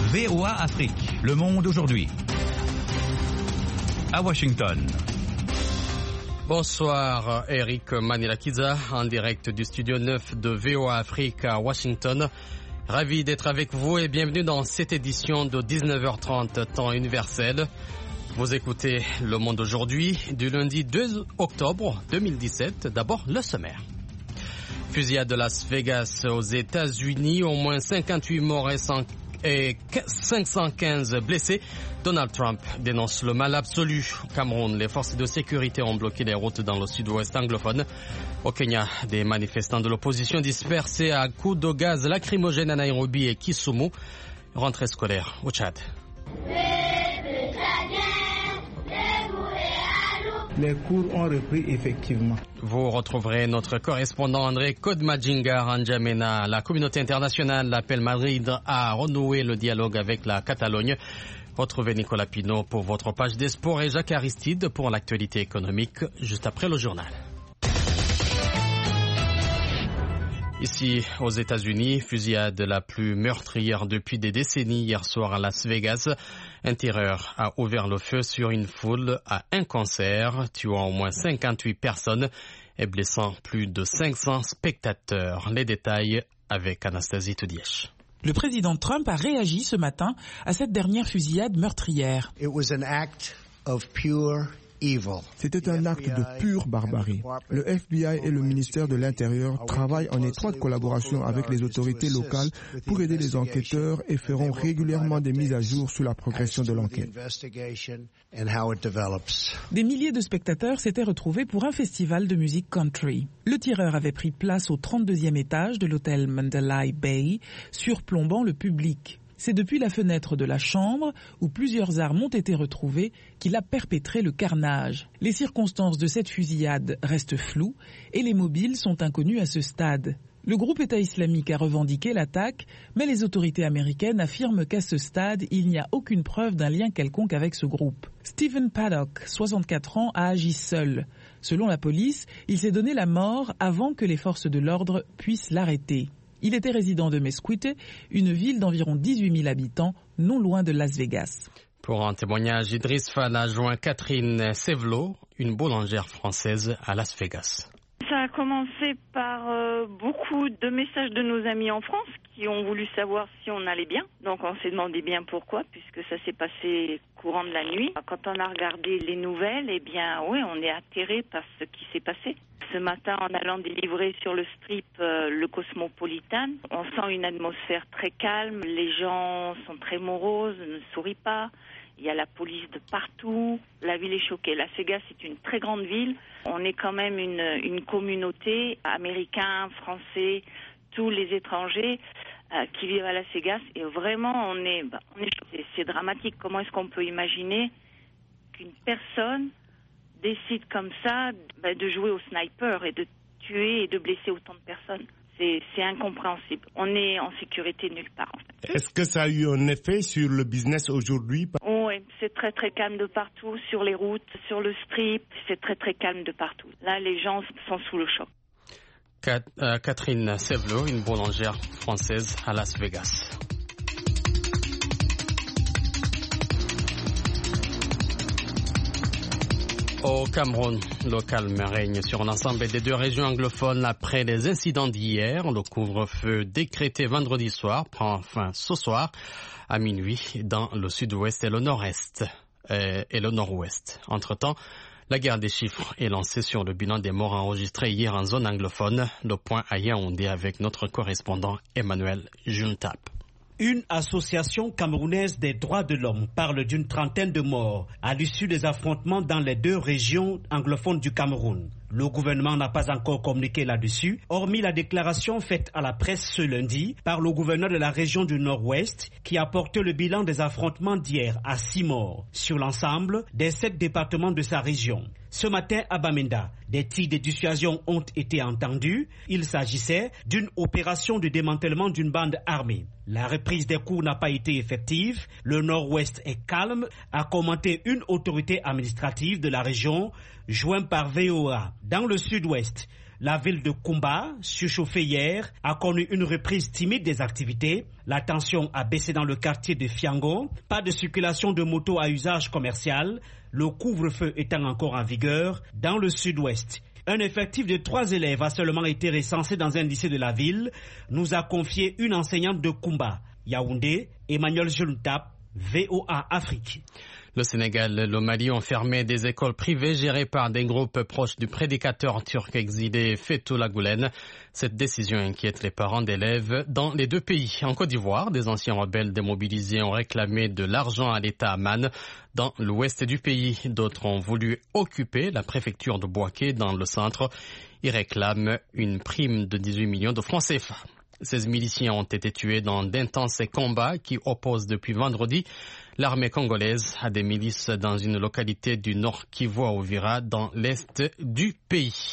VOA Afrique, le monde aujourd'hui. À Washington. Bonsoir, Eric Manilakiza, en direct du studio 9 de VOA Afrique à Washington. Ravi d'être avec vous et bienvenue dans cette édition de 19h30 temps universel. Vous écoutez Le Monde aujourd'hui du lundi 2 octobre 2017. D'abord, le sommaire. Fusillade de Las Vegas aux États-Unis, au moins 58 morts et 515 blessés. Donald Trump dénonce le mal absolu. Au Cameroun, les forces de sécurité ont bloqué les routes dans le sud-ouest anglophone. Au Kenya, des manifestants de l'opposition dispersés à coups de gaz lacrymogène à Nairobi et Kisumu. Rentrée scolaire au Tchad. Les cours ont repris effectivement. Vous retrouverez notre correspondant André Kodmajingar en N'Djamena. La communauté internationale appelle Madrid à renouer le dialogue avec la Catalogne. Retrouvez Nicolas Pinault pour votre page des sports et Jacques Aristide pour l'actualité économique juste après le journal. Ici, aux États-Unis, fusillade la plus meurtrière depuis des décennies hier soir à Las Vegas. Un tireur a ouvert le feu sur une foule à un concert, tuant au moins 58 personnes et blessant plus de 500 spectateurs. Les détails avec Anastasie Toudièche. Le président Trump a réagi ce matin à cette dernière fusillade meurtrière. It was an act of pure evil. C'était un acte de pure barbarie. Le FBI et le ministère de l'Intérieur travaillent en étroite collaboration avec les autorités locales pour aider les enquêteurs et feront régulièrement des mises à jour sur la progression de l'enquête. Des milliers de spectateurs s'étaient retrouvés pour un festival de musique country. Le tireur avait pris place au 32e étage de l'hôtel Mandalay Bay, surplombant le public. C'est depuis la fenêtre de la chambre, où plusieurs armes ont été retrouvées, qu'il a perpétré le carnage. Les circonstances de cette fusillade restent floues et les mobiles sont inconnus à ce stade. Le groupe État islamique a revendiqué l'attaque, mais les autorités américaines affirment qu'à ce stade, il n'y a aucune preuve d'un lien quelconque avec ce groupe. Stephen Paddock, 64 ans, a agi seul. Selon la police, il s'est donné la mort avant que les forces de l'ordre puissent l'arrêter. Il était résident de Mesquite, une ville d'environ 18 000 habitants, non loin de Las Vegas. Pour un témoignage, Idriss Fall a joint Catherine Sevelo, une boulangère française à Las Vegas. Ça a commencé par beaucoup de messages de nos amis en France qui ont voulu savoir si on allait bien. Donc on s'est demandé bien pourquoi, puisque ça s'est passé courant de la nuit. Quand on a regardé les nouvelles, eh bien oui, on est atterré par ce qui s'est passé. Ce matin, en allant délivrer sur le strip le Cosmopolitan, on sent une atmosphère très calme. Les gens sont très moroses, ne sourient pas. Il y a la police de partout. La ville est choquée. Las Vegas est une très grande ville. On est quand même une communauté, américains, français, tous les étrangers qui vivent à Las Vegas. Et vraiment, on est choqués. C'est dramatique. Comment est-ce qu'on peut imaginer qu'une personne décide comme ça de jouer au sniper et de tuer et de blesser autant de personnes? C'est incompréhensible. On est en sécurité nulle part. En fait. Est-ce que ça a eu un effet sur le business aujourd'hui? Oui, c'est très très calme de partout, sur les routes, sur le strip, c'est très très calme de partout. Là, les gens sont sous le choc. Catherine Sevelo, une boulangère française à Las Vegas. Au Cameroun, le calme règne sur l'ensemble des deux régions anglophones après les incidents d'hier. Le couvre-feu décrété vendredi soir prend fin ce soir à minuit dans le sud-ouest et le nord-est et le nord-ouest. Entre-temps, la guerre des chiffres est lancée sur le bilan des morts enregistrés hier en zone anglophone. Le point à Yaoundé avec notre correspondant Emmanuel Juntap. Une association camerounaise des droits de l'homme parle d'une trentaine de morts à l'issue des affrontements dans les deux régions anglophones du Cameroun. Le gouvernement n'a pas encore communiqué là-dessus, hormis la déclaration faite à la presse ce lundi par le gouverneur de la région du Nord-Ouest qui a porté le bilan des affrontements d'hier à 6 morts sur l'ensemble des 7 départements de sa région. Ce matin à Bamenda, des tirs de dissuasion ont été entendus. Il s'agissait d'une opération de démantèlement d'une bande armée. La reprise des cours n'a pas été effective. Le Nord-Ouest est calme, a commenté une autorité administrative de la région, jointe par VOA. Dans le Sud-Ouest, La ville de Kumba, surchauffée hier, a connu une reprise timide des activités. La tension a baissé dans le quartier de Fiango. Pas de circulation de motos à usage commercial. Le couvre-feu étant encore en vigueur dans le sud-ouest. Un effectif de 3 élèves a seulement été recensé dans un lycée de la ville, nous a confié une enseignante de Kumba. Yaoundé, Emmanuel Juntap, VOA Afrique. Le Sénégal et le Mali ont fermé des écoles privées gérées par des groupes proches du prédicateur turc exilé Fethullah Gülen. Cette décision inquiète les parents d'élèves dans les deux pays. En Côte d'Ivoire, des anciens rebelles démobilisés ont réclamé de l'argent à l'État Amman dans l'ouest du pays. D'autres ont voulu occuper la préfecture de Bouaké dans le centre. Ils réclament une prime de 18 millions de francs CFA. 16 miliciens ont été tués dans d'intenses combats qui opposent depuis vendredi l'armée congolaise à des milices dans une localité du Nord Kivu à Uvira dans l'est du pays.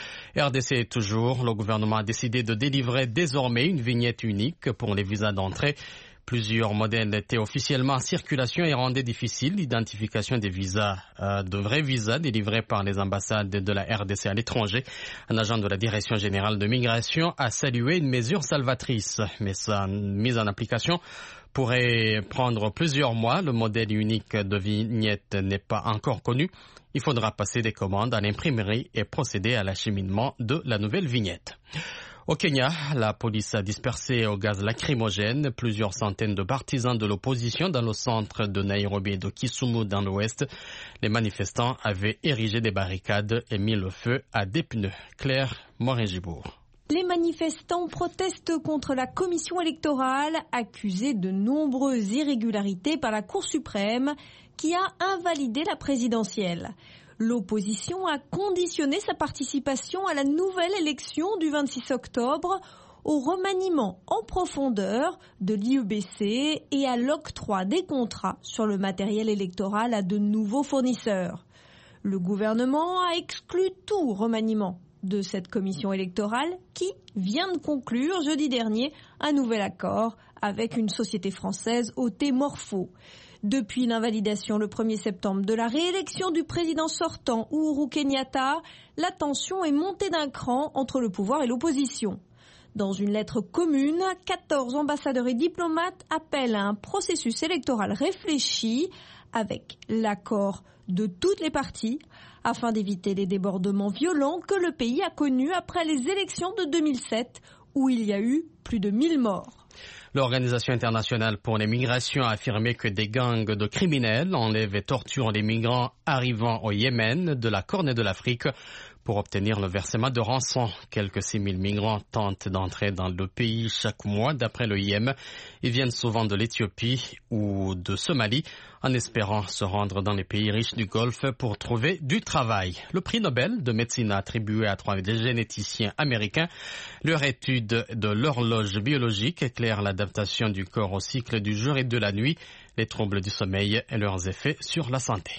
RDC toujours, le gouvernement a décidé de délivrer désormais une vignette unique pour les visas d'entrée. Plusieurs modèles étaient officiellement en circulation et rendaient difficile l'identification des visas, de vrais visas délivrés par les ambassades de la RDC à l'étranger. Un agent de la Direction générale de migration a salué une mesure salvatrice, mais sa mise en application pourrait prendre plusieurs mois. Le modèle unique de vignette n'est pas encore connu. Il faudra passer des commandes à l'imprimerie et procéder à l'acheminement de la nouvelle vignette. Au Kenya, la police a dispersé au gaz lacrymogène plusieurs centaines de partisans de l'opposition dans le centre de Nairobi et de Kisumu dans l'ouest. Les manifestants avaient érigé des barricades et mis le feu à des pneus. Claire Morin-Gibourg. Les manifestants protestent contre la commission électorale accusée de nombreuses irrégularités par la Cour suprême qui a invalidé la présidentielle. L'opposition a conditionné sa participation à la nouvelle élection du 26 octobre au remaniement en profondeur de l'IEBC et à l'octroi des contrats sur le matériel électoral à de nouveaux fournisseurs. Le gouvernement a exclu tout remaniement de cette commission électorale qui vient de conclure jeudi dernier un nouvel accord avec une société française Oté Morpho. Depuis l'invalidation le 1er septembre de la réélection du président sortant Uhuru Kenyatta, la tension est montée d'un cran entre le pouvoir et l'opposition. Dans une lettre commune, 14 ambassadeurs et diplomates appellent à un processus électoral réfléchi avec l'accord de toutes les parties afin d'éviter les débordements violents que le pays a connus après les élections de 2007 où il y a eu plus de 1000 morts. L'Organisation internationale pour les migrations a affirmé que des gangs de criminels enlèvent et torturent les migrants arrivant au Yémen de la Corne de l'Afrique pour obtenir le versement de rançon. Quelques 6 000 migrants tentent d'entrer dans le pays chaque mois d'après le Yémen. Ils viennent souvent de l'Éthiopie ou de Somalie en espérant se rendre dans les pays riches du Golfe pour trouver du travail. Le prix Nobel de médecine attribué à 3 généticiens américains. Leur étude de l'horloge biologique éclaire l'adaptation du corps au cycle du jour et de la nuit, les troubles du sommeil et leurs effets sur la santé.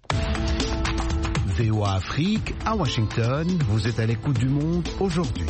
VOA Afrique, à Washington, vous êtes à l'écoute du monde aujourd'hui.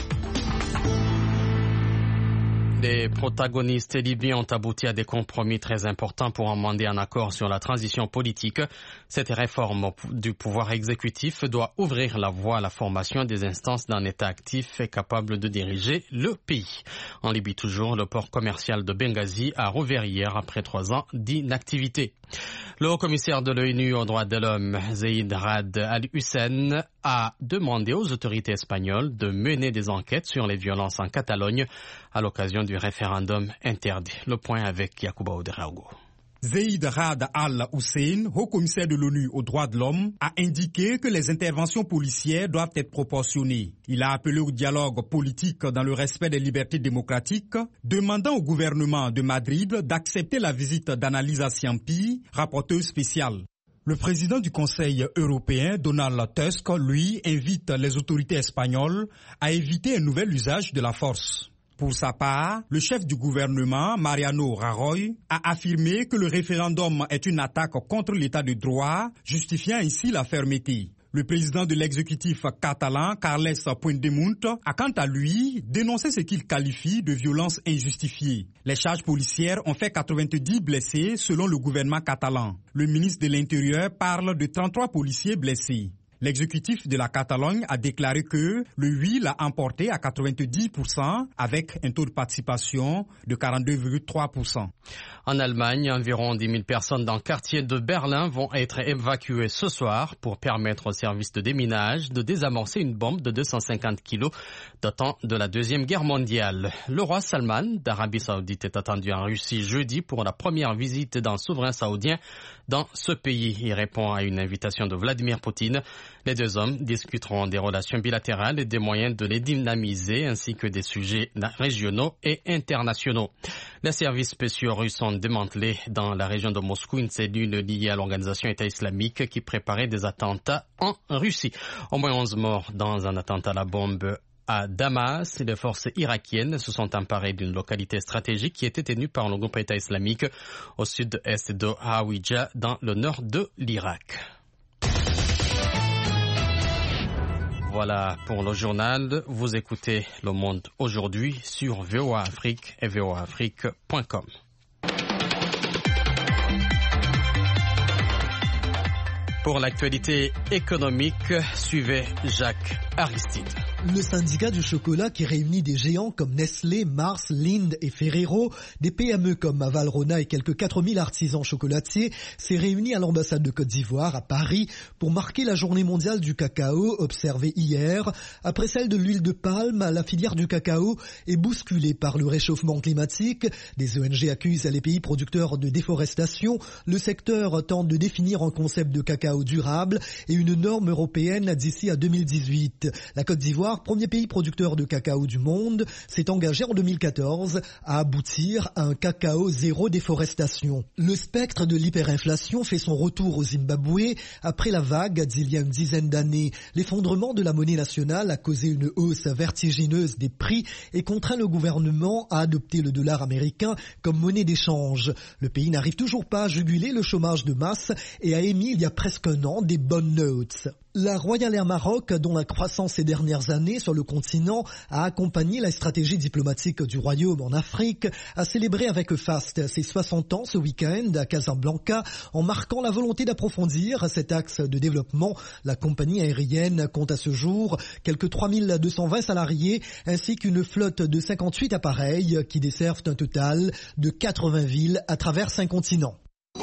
Les protagonistes libyens ont abouti à des compromis très importants pour amender un accord sur la transition politique. Cette réforme du pouvoir exécutif doit ouvrir la voie à la formation des instances d'un État actif et capable de diriger le pays. En Libye toujours, le port commercial de Benghazi a rouvert hier après 3 ans d'inactivité. Le haut-commissaire de l'ONU aux droits de l'homme, Zeid Ra'ad al-Hussein, a demandé aux autorités espagnoles de mener des enquêtes sur les violences en Catalogne à l'occasion du référendum interdit. Le point avec Yacouba Ouedraogo. Zeid Ra'ad al-Hussein, haut-commissaire de l'ONU aux droits de l'homme, a indiqué que les interventions policières doivent être proportionnées. Il a appelé au dialogue politique dans le respect des libertés démocratiques, demandant au gouvernement de Madrid d'accepter la visite d'Annalisa Ciampi, rapporteuse spéciale. Le président du Conseil européen, Donald Tusk, lui, invite les autorités espagnoles à éviter un nouvel usage de la force. Pour sa part, le chef du gouvernement, Mariano Rajoy, a affirmé que le référendum est une attaque contre l'état de droit, justifiant ainsi la fermeté. Le président de l'exécutif catalan, Carles Puigdemont, a quant à lui dénoncé ce qu'il qualifie de violence injustifiée. Les charges policières ont fait 90 blessés selon le gouvernement catalan. Le ministre de l'Intérieur parle de 33 policiers blessés. L'exécutif de la Catalogne a déclaré que le oui l'a emporté à 90% avec un taux de participation de 42,3%. En Allemagne, environ 10 000 personnes dans le quartier de Berlin vont être évacuées ce soir pour permettre au service de déminage de désamorcer une bombe de 250 kilos datant de la Deuxième Guerre mondiale. Le roi Salman d'Arabie Saoudite est attendu en Russie jeudi pour la première visite d'un souverain saoudien dans ce pays. Il répond à une invitation de Vladimir Poutine. Les deux hommes discuteront des relations bilatérales et des moyens de les dynamiser ainsi que des sujets régionaux et internationaux. Les services spéciaux russes ont démantelé dans la région de Moscou une cellule liée à l'organisation État islamique qui préparait des attentats en Russie. Au moins 11 morts dans un attentat à la bombe à Damas. Les forces irakiennes se sont emparées d'une localité stratégique qui était tenue par le groupe État islamique au sud-est de Hawija dans le nord de l'Irak. Voilà pour le journal. Vous écoutez Le Monde aujourd'hui sur VOA Afrique et voaafrique.com. Pour l'actualité économique, suivez Jacques Aristide. Le syndicat du chocolat qui réunit des géants comme Nestlé, Mars, Lindt et Ferrero, des PME comme Valrhona et quelques 4000 artisans chocolatiers, s'est réuni à l'ambassade de Côte d'Ivoire à Paris pour marquer la journée mondiale du cacao observée hier. Après celle de l'huile de palme, la filière du cacao est bousculée par le réchauffement climatique. Des ONG accusent les pays producteurs de déforestation. Le secteur tente de définir un concept de cacao durable et une norme européenne d'ici à 2018. La Côte d'Ivoire, premier pays producteur de cacao du monde, s'est engagé en 2014 à aboutir à un cacao zéro déforestation. Le spectre de l'hyperinflation fait son retour au Zimbabwe après la vague d'il y a une dizaine d'années. L'effondrement de la monnaie nationale a causé une hausse vertigineuse des prix et contraint le gouvernement à adopter le dollar américain comme monnaie d'échange. Le pays n'arrive toujours pas à juguler le chômage de masse et a émis il y a presque un an des bonnes notes. La Royal Air Maroc, dont la croissance ces dernières années sur le continent a accompagné la stratégie diplomatique du Royaume en Afrique, a célébré avec faste ses 60 ans ce week-end à Casablanca en marquant la volonté d'approfondir cet axe de développement. La compagnie aérienne compte à ce jour quelques 3220 salariés ainsi qu'une flotte de 58 appareils qui desservent un total de 80 villes à travers 5 continents.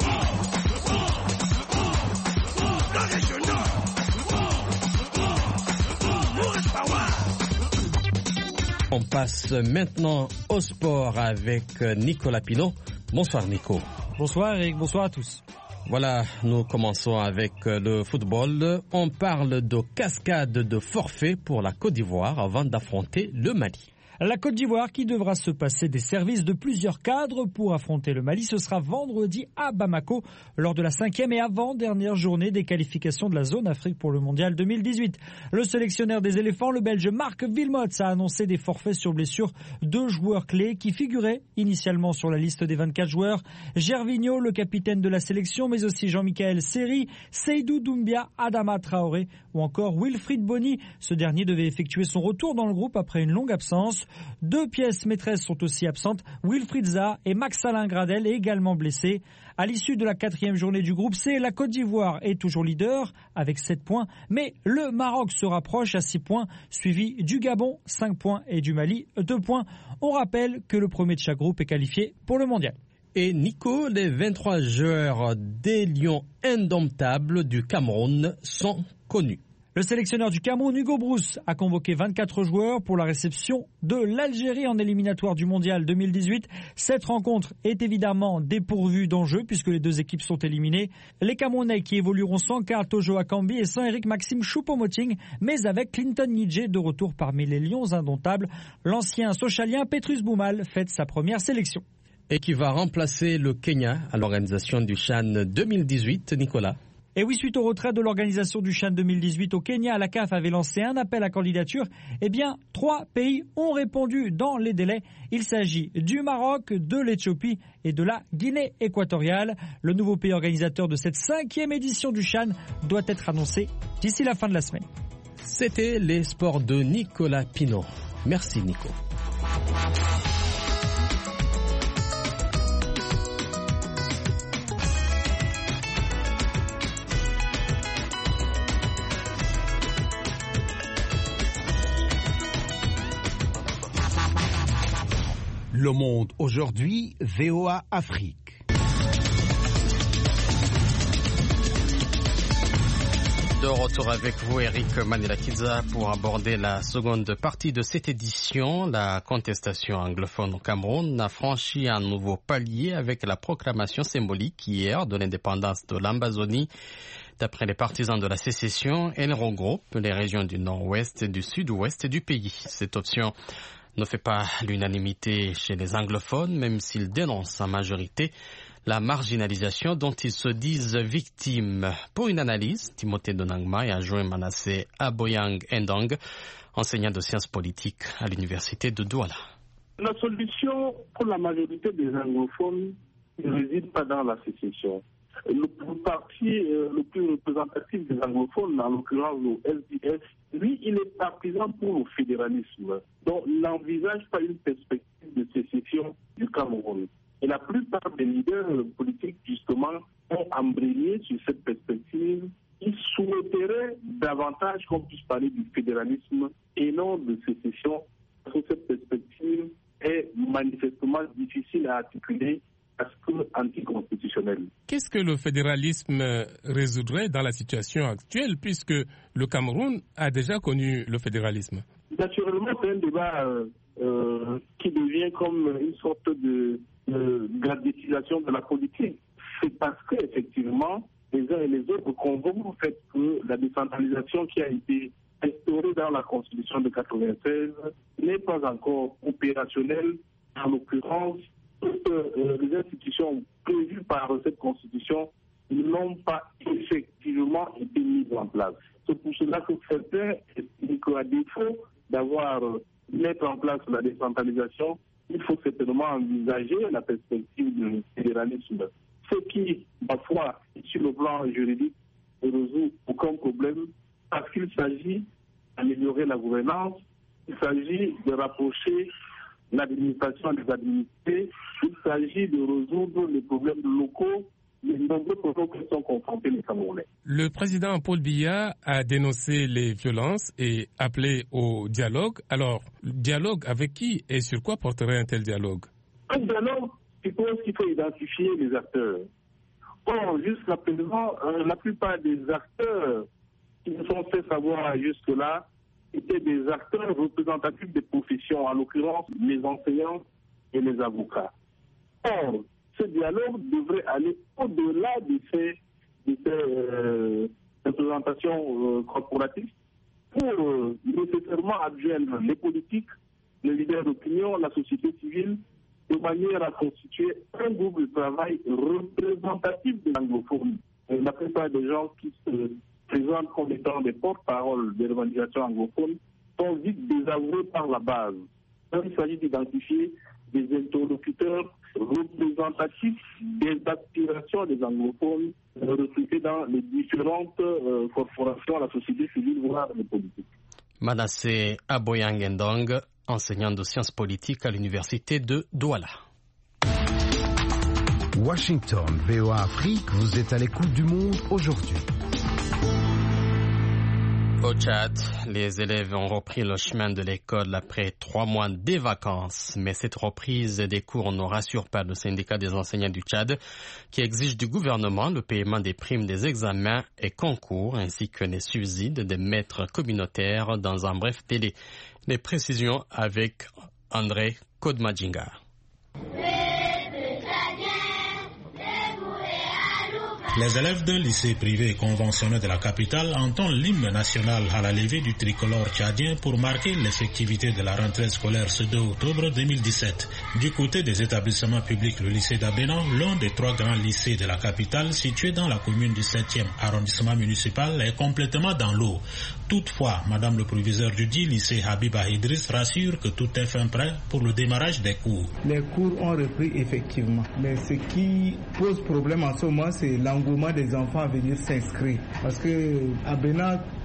On passe maintenant au sport avec Nicolas Pinault. Bonsoir Nico. Bonsoir Eric, bonsoir à tous. Voilà, nous commençons avec le football. On parle de cascade de forfait pour la Côte d'Ivoire avant d'affronter le Mali. La Côte d'Ivoire qui devra se passer des services de plusieurs cadres pour affronter le Mali. Ce sera vendredi à Bamako lors de la 5e et avant-dernière journée des qualifications de la zone Afrique pour le Mondial 2018. Le sélectionneur des éléphants, le Belge Marc Wilmots, a annoncé des forfaits sur blessure de joueurs clés qui figuraient initialement sur la liste des 24 joueurs. Gervinho, le capitaine de la sélection, mais aussi Jean-Michel Seri, Seydou Doumbia, Adama Traoré ou encore Wilfried Bony. Ce dernier devait effectuer son retour dans le groupe après une longue absence. 2 pièces maîtresses sont aussi absentes. Wilfried Zaha et Max-Alain Gradel également blessés. À l'issue de la 4e journée du groupe C, la Côte d'Ivoire est toujours leader avec 7 points, mais le Maroc se rapproche à 6 points, suivi du Gabon 5 points et du Mali 2 points. On rappelle que le premier de chaque groupe est qualifié pour le mondial. Et Nico, les 23 joueurs des Lions indomptables du Cameroun sont connus. Le sélectionneur du Cameroun, Hugo Brousse, a convoqué 24 joueurs pour la réception de l'Algérie en éliminatoire du Mondial 2018. Cette rencontre est évidemment dépourvue d'enjeux puisque les 2 équipes sont éliminées. Les Camerounais qui évolueront sans Karl Tojo Akambi et sans Eric Maxime Choupo-Moting, mais avec Clinton Nidje de retour parmi les Lions indomptables. L'ancien socialien Petrus Boumal fête sa première sélection. Et qui va remplacer le Kenya à l'organisation du CHAN 2018, Nicolas. Et oui, suite au retrait de l'organisation du CHAN 2018 au Kenya, la CAF avait lancé un appel à candidature. Eh bien, 3 pays ont répondu dans les délais. Il s'agit du Maroc, de l'Éthiopie et de la Guinée équatoriale. Le nouveau pays organisateur de cette 5e édition du CHAN doit être annoncé d'ici la fin de la semaine. C'était les sports de Nicolas Pinault. Merci Nico. Le Monde aujourd'hui, VOA Afrique. De retour avec vous, Eric Manirakiza, pour aborder la seconde partie de cette édition. La contestation anglophone au Cameroun a franchi un nouveau palier avec la proclamation symbolique hier de l'indépendance de l'Amazonie. D'après les partisans de la sécession, elle regroupe les régions du nord-ouest et du sud-ouest du pays. Cette option ne fait pas l'unanimité chez les anglophones, même s'ils dénoncent en majorité la marginalisation dont ils se disent victimes. Pour une analyse, Timothée Donangma a joint Manasseh Aboyang Endong, enseignant de sciences politiques à l'université de Douala. La solution pour la majorité des anglophones ne réside pas dans la sécession. Le parti le plus représentatif des anglophones, en l'occurrence le SDS, lui, il est partisan pour le fédéralisme. Donc, il n'envisage pas une perspective de sécession du Cameroun. Et la plupart des leaders politiques, justement, ont embrayé sur cette perspective. Ils souhaiteraient davantage qu'on puisse parler du fédéralisme et non de sécession, parce que cette perspective est manifestement difficile à articuler parce que anticonstitutionnelle. Qu'est-ce que le fédéralisme résoudrait dans la situation actuelle, puisque le Cameroun a déjà connu le fédéralisme? Naturellement, c'est un débat qui devient comme une sorte de gradisation de la politique. C'est parce qu'effectivement, les uns et les autres convoquent au fait que la décentralisation qui a été instaurée dans la Constitution de 1996 n'est pas encore opérationnelle. En l'occurrence, toutes les institutions prévues par cette Constitution n'ont pas effectivement été mises en place. C'est pour cela que certains estiment qu'à défaut d'avoir mettre en place la décentralisation, il faut certainement envisager la perspective du fédéralisme. Ce qui, parfois, sur le plan juridique, ne résout aucun problème parce qu'il s'agit d'améliorer la gouvernance, il s'agit de rapprocher l'administration des administrés, il s'agit de résoudre les problèmes locaux, les nombreux problèmes qui sont confrontés les Camerounais. Le président Paul Biya a dénoncé les violences et appelé au dialogue. Alors, dialogue avec qui et sur quoi porterait un tel dialogue? Un dialogue suppose qu'il faut identifier les acteurs. Or, jusqu'à présent, la plupart des acteurs qui nous sont fait savoir jusque-là étaient des acteurs représentatifs des professions, en l'occurrence les enseignants et les avocats. Or, ce dialogue devrait aller au-delà de ces représentations corporatives pour nécessairement adjoindre les politiques, les leaders d'opinion, la société civile, de manière à constituer un groupe de travail représentatif des anglophones. La plupart des gens qui se présentent comme étant des porte-paroles des revendications anglophones sont vite désavoués par la base. Donc, il s'agit d'identifier des interlocuteurs représentatifs des aspirations des anglophones recrutés dans les différentes corporations, la société civile, voire les politiques. Manasseh Aboyang Endong, enseignant de sciences politiques à l'université de Douala. Washington, VOA Afrique, vous êtes à l'écoute du monde aujourd'hui. Au Tchad, les élèves ont repris le chemin de l'école après 3 mois des vacances. Mais cette reprise des cours ne rassure pas le syndicat des enseignants du Tchad, qui exige du gouvernement le paiement des primes des examens et concours, ainsi que les subsides des maîtres communautaires dans un bref délai. Les précisions avec André Kodmadjinga. Les élèves d'un lycée privé conventionné de la capitale entonnent l'hymne national à la levée du tricolore tchadien pour marquer l'effectivité de la rentrée scolaire ce 2 octobre 2017. Du côté des établissements publics, le lycée d'Abénan, l'un des 3 grands lycées de la capitale situé dans la commune du 7e arrondissement municipal, est complètement dans l'eau. Toutefois, Madame le proviseur du dit lycée Habiba Idriss rassure que tout est fin prêt pour le démarrage des cours. Les cours ont repris effectivement, mais ce qui pose problème en ce moment, c'est l'engouement des enfants à venir s'inscrire. Parce que Abénan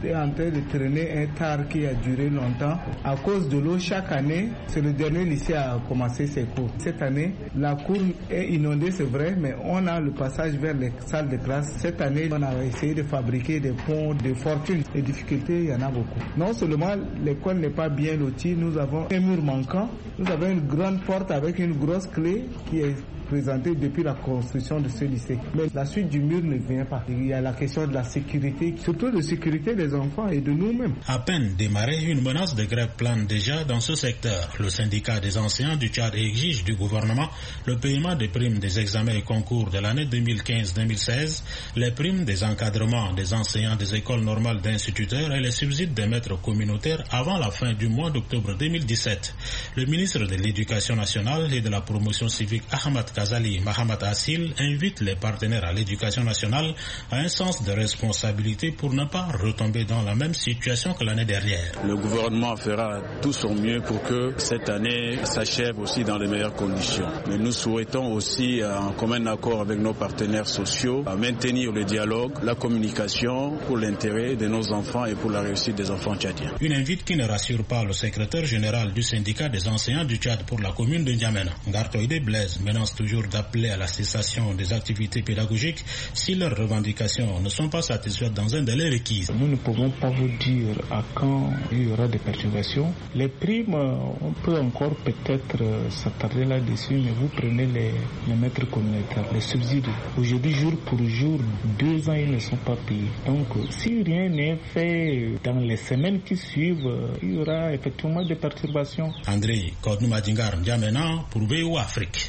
est en train de traîner un tard qui a duré longtemps. À cause de l'eau, chaque année, c'est le dernier lycée à commencer ses cours. Cette année, la cour est inondée, c'est vrai, mais on a le passage vers les salles de classe. Cette année, on a essayé de fabriquer des ponts de fortune. Les difficultés, il y en a beaucoup. Non seulement l'école n'est pas bien lotie, nous avons un mur manquant, nous avons une grande porte avec une grosse clé qui est présentée depuis la construction de ce lycée. Mais la suite du mur ne vient pas. Il y a la question de la sécurité, surtout de sécurité des enfants et de nous-mêmes. À peine démarré, une menace de grève plane déjà dans ce secteur. Le syndicat des enseignants du Tchad exige du gouvernement le paiement des primes des examens et concours de l'année 2015-2016, les primes des encadrements des enseignants des écoles normales d'instituteurs et les subsides des maîtres communautaires avant la fin du mois d'octobre 2017. Le ministre de l'Éducation nationale et de la promotion civique Ahmad Kazali Mahamat Assil invite les partenaires à l'éducation nationale à un sens de responsabilité pour ne pas retomber dans la même situation que l'année dernière. Le gouvernement fera tout son mieux pour que cette année s'achève aussi dans les meilleures conditions. Mais nous souhaitons aussi, en commun accord avec nos partenaires sociaux, maintenir le dialogue, la communication pour l'intérêt de nos enfants et pour la réussite des enfants tchadiens. Une invite qui ne rassure pas le secrétaire général du syndicat des enseignants du Tchad pour la commune de N'Djamena. Ngartoïde Blaise menace toujours d'appeler à la cessation des activités pédagogiques si leurs revendications ne sont pas satisfaites dans un délai requis. Nous ne pouvons pas vous dire à quand il y aura des perturbations. Les primes, on peut encore peut-être s'attarder là-dessus, mais vous prenez les maîtres communautaires, les subsides. Aujourd'hui, jour pour jour, 2 ans, ils ne sont pas payés. Donc, si rien n'est fait dans les semaines qui suivent, il y aura effectivement des perturbations. André Kodnoumadingar N'Djamena pour VOA Afrique.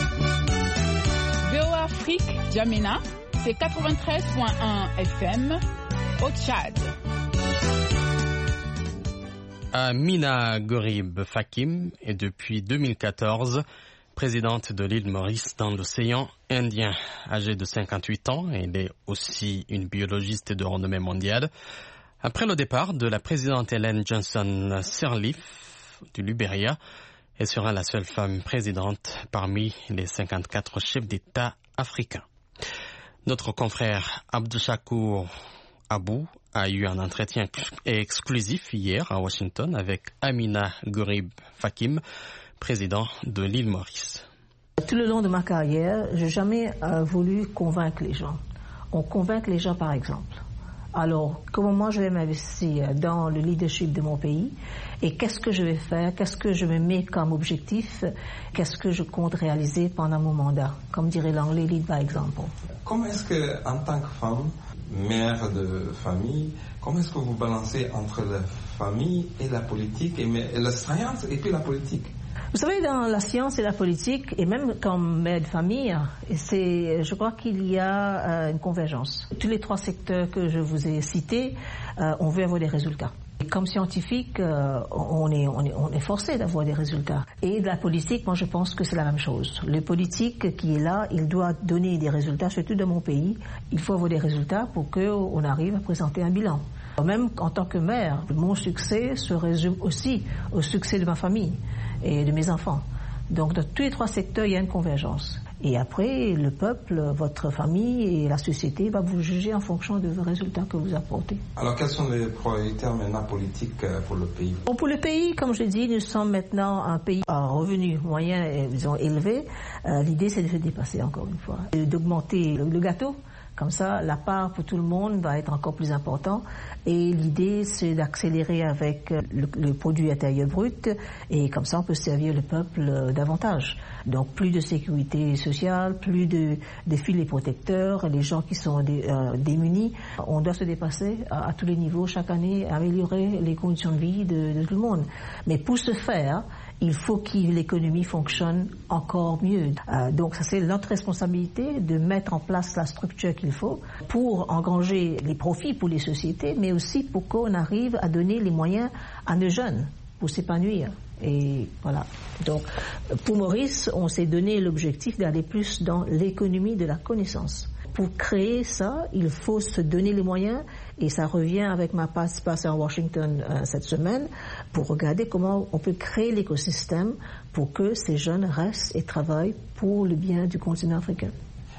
VOA Afrique, N'Djamena, c'est 93.1 FM au Tchad. Amina Gorib Fakim est depuis 2014 présidente de l'île Maurice dans l'océan Indien. Âgée de 58 ans, elle est aussi une biologiste de renommée mondiale. Après le départ de la présidente Ellen Johnson Sirleaf du Libéria, elle sera la seule femme présidente parmi les 54 chefs d'État africains. Notre confrère Abdushakur Abou a eu un entretien exclusif hier à Washington avec Amina Gorib Fakim, président de l'île Maurice. Tout le long de ma carrière, je n'ai jamais voulu convaincre les gens. On convainc les gens par exemple. Alors, comment moi je vais m'investir dans le leadership de mon pays et qu'est-ce que je vais faire, qu'est-ce que je me mets comme objectif, qu'est-ce que je compte réaliser pendant mon mandat, comme dirait l'anglais, lead by example. Comment est-ce que, en tant que femme, mère de famille, comment est-ce que vous balancez entre la famille et la politique, et la science et puis la politique? Vous savez, dans la science et la politique, et même comme mère de famille, je crois qu'il y a une convergence. Tous les 3 secteurs que je vous ai cités, on veut avoir des résultats. Et comme scientifique, on est forcé d'avoir des résultats. Et de la politique, moi je pense que c'est la même chose. Le politique qui est là, il doit donner des résultats, surtout dans mon pays. Il faut avoir des résultats pour qu'on arrive à présenter un bilan. Même en tant que mère, mon succès se résume aussi au succès de ma famille et de mes enfants. Donc dans tous les 3 secteurs, il y a une convergence. Et après, le peuple, votre famille et la société va vous juger en fonction de vos résultats que vous apportez. Alors quelles sont les priorités maintenant politiques pour le pays? Bon, pour le pays, comme je dis, nous sommes maintenant un pays à revenus moyens, disons, élevés. L'idée, c'est de se dépasser encore une fois, d'augmenter le gâteau. Comme ça, la part pour tout le monde va être encore plus important. Et l'idée, c'est d'accélérer avec le produit intérieur brut. Et comme ça, on peut servir le peuple davantage. Donc, plus de sécurité sociale, plus de filets protecteurs, les gens qui sont démunis. On doit se dépasser à tous les niveaux chaque année, améliorer les conditions de vie de tout le monde. Mais pour ce faire, il faut que l'économie fonctionne encore mieux. Donc ça c'est notre responsabilité de mettre en place la structure qu'il faut pour engranger les profits pour les sociétés, mais aussi pour qu'on arrive à donner les moyens à nos jeunes pour s'épanouir. Et voilà. Donc pour Maurice, on s'est donné l'objectif d'aller plus dans l'économie de la connaissance. Pour créer ça, il faut se donner les moyens, et ça revient avec ma participation à Washington cette semaine, pour regarder comment on peut créer l'écosystème pour que ces jeunes restent et travaillent pour le bien du continent africain.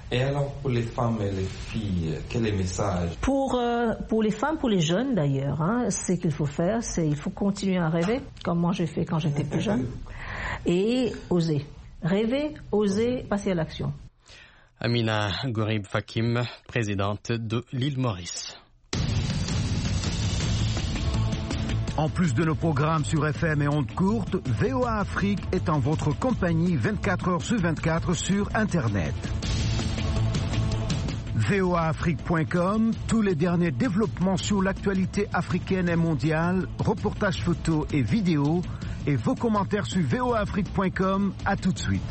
Et alors pour les femmes et les filles, quel est le message? Pour les femmes, pour les jeunes d'ailleurs, ce qu'il faut faire, c'est il faut continuer à rêver, comme moi j'ai fait quand j'étais plus jeune, et oser. Rêver, oser, passer à l'action. Amina Gorib Fakim, présidente de l'île Maurice. En plus de nos programmes sur FM et ondes courtes, VOA Afrique est en votre compagnie 24 heures sur 24 sur Internet. voaafrique.com, tous les derniers développements sur l'actualité africaine et mondiale, reportages photos et vidéos, et vos commentaires sur voaafrique.com. À tout de suite.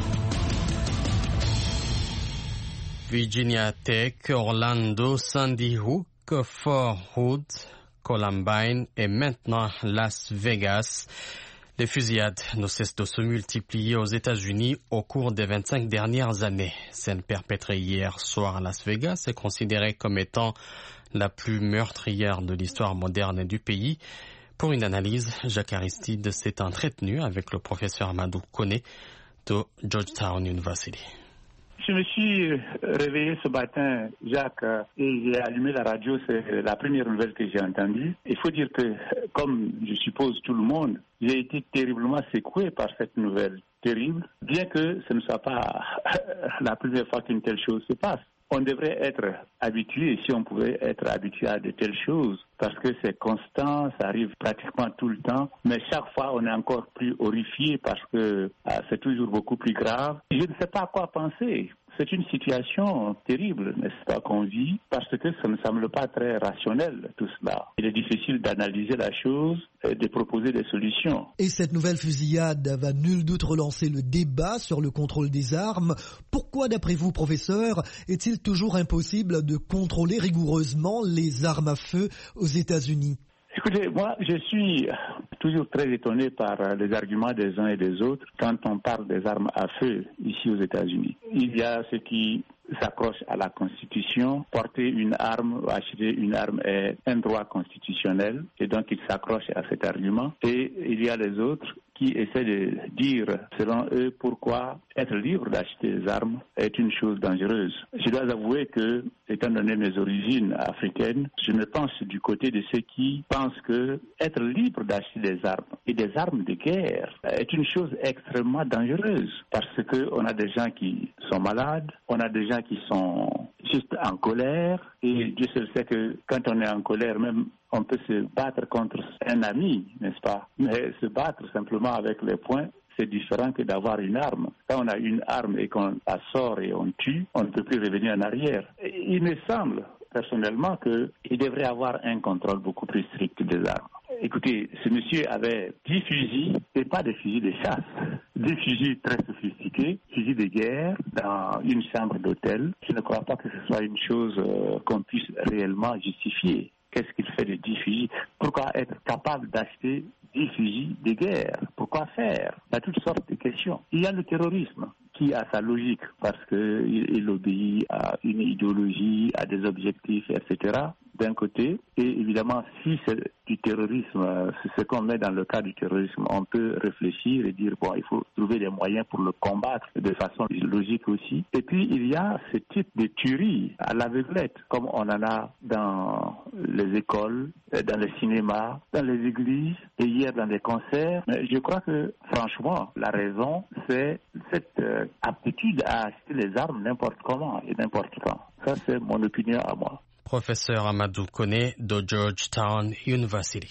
Virginia Tech, Orlando, Sandy Hook, Fort Hood, Columbine et maintenant Las Vegas. Les fusillades ne cessent de se multiplier aux États-Unis au cours des 25 dernières années. Celle perpétrée hier soir à Las Vegas est considérée comme étant la plus meurtrière de l'histoire moderne du pays. Pour une analyse, Jacques Aristide s'est entretenu avec le professeur Amadou Kone de Georgetown University. Je me suis réveillé ce matin, Jacques, et j'ai allumé la radio. C'est la première nouvelle que j'ai entendue. Il faut dire que, comme je suppose tout le monde, j'ai été terriblement secoué par cette nouvelle terrible, bien que ce ne soit pas la première fois qu'une telle chose se passe. On devrait être habitué, si on pouvait être habitué à de telles choses, parce que c'est constant, ça arrive pratiquement tout le temps, mais chaque fois on est encore plus horrifié parce que c'est toujours beaucoup plus grave. Je ne sais pas à quoi penser. C'est une situation terrible, n'est-ce pas, qu'on vit, parce que ça ne semble pas très rationnel, tout cela. Il est difficile d'analyser la chose et de proposer des solutions. Et cette nouvelle fusillade va nul doute relancer le débat sur le contrôle des armes. Pourquoi, d'après vous, professeur, est-il toujours impossible de contrôler rigoureusement les armes à feu aux États-Unis? Écoutez, moi, je suis toujours très étonné par les arguments des uns et des autres quand on parle des armes à feu ici aux États-Unis. Il y a ceux qui s'accrochent à la Constitution. Porter une arme ou acheter une arme est un droit constitutionnel et donc ils s'accrochent à cet argument. Et il y a les autres qui essaient de dire, selon eux, pourquoi être libre d'acheter des armes est une chose dangereuse. Je dois avouer que, étant donné mes origines africaines, je me pense du côté de ceux qui pensent que être libre d'acheter des armes et des armes de guerre est une chose extrêmement dangereuse parce que on a des gens qui sont malades, on a des gens qui sont juste en colère et Dieu seul sait que quand on est en colère, même on peut se battre contre un ami, n'est-ce pas? Mais se battre simplement avec les poings, c'est différent que d'avoir une arme. Quand on a une arme et qu'on la sort et on tue, on ne peut plus revenir en arrière. Il me semble personnellement qu'il devrait avoir un contrôle beaucoup plus strict des armes. Écoutez, ce monsieur avait 10 fusils, et pas des fusils de chasse, des fusils très sophistiqués, fusils de guerre dans une chambre d'hôtel. Je ne crois pas que ce soit une chose qu'on puisse réellement justifier. Qu'est-ce qu'il fait de 10 fusils? Pourquoi être capable d'acheter 10 fusils de guerre? Pourquoi faire? Il y a toutes sortes de questions. Il y a le terrorisme qui a sa logique parce qu'il obéit à une idéologie, à des objectifs, etc. d'un côté, et évidemment, si c'est du terrorisme, c'est ce qu'on met dans le cas du terrorisme, on peut réfléchir et dire, bon, il faut trouver des moyens pour le combattre de façon logique aussi. Et puis, il y a ce type de tuerie à l'aveuglette, comme on en a dans les écoles, dans les cinémas, dans les églises, et hier dans les concerts. Mais je crois que, franchement, la raison, c'est cette aptitude à acheter les armes n'importe comment et n'importe quand. Ça, c'est mon opinion à moi. Professeur Amadou Kone de Georgetown University.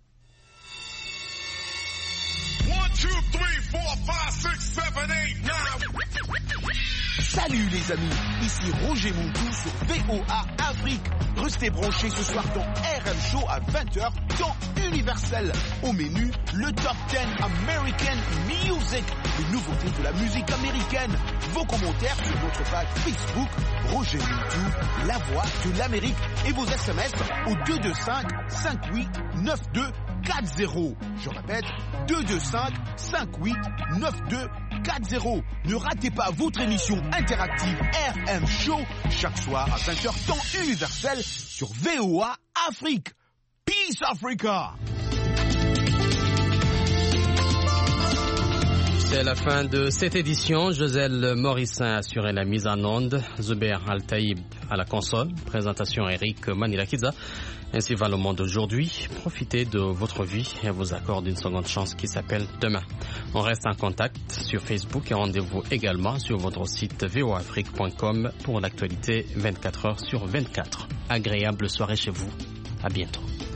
1, 2, 3, 4, 5, 6, 7, 8, 9. Salut les amis, ici Roger Montou sur VOA Afrique. Restez branchés ce soir dans RM Show à 20h, temps universel. Au menu, le Top 10 American Music, les nouveautés de la musique américaine. Vos commentaires sur notre page Facebook, Roger Montou, la voix de l'Amérique. Et vos SMS au 225 58 92 40. Je répète, 225 58 92 40. Ne ratez pas votre émission interactive RM Show chaque soir à 20h temps universel sur VOA Afrique. Peace Africa. C'est la fin de cette édition. Joselle Morissin a assuré la mise en onde. Zuber Al-Taïb à la console. Présentation Eric Manirakiza. Ainsi va le monde aujourd'hui. Profitez de votre vie et vous accorde une seconde chance qui s'appelle demain. On reste en contact sur Facebook et rendez-vous également sur votre site voafrique.com pour l'actualité 24 heures sur 24. Agréable soirée chez vous. À bientôt.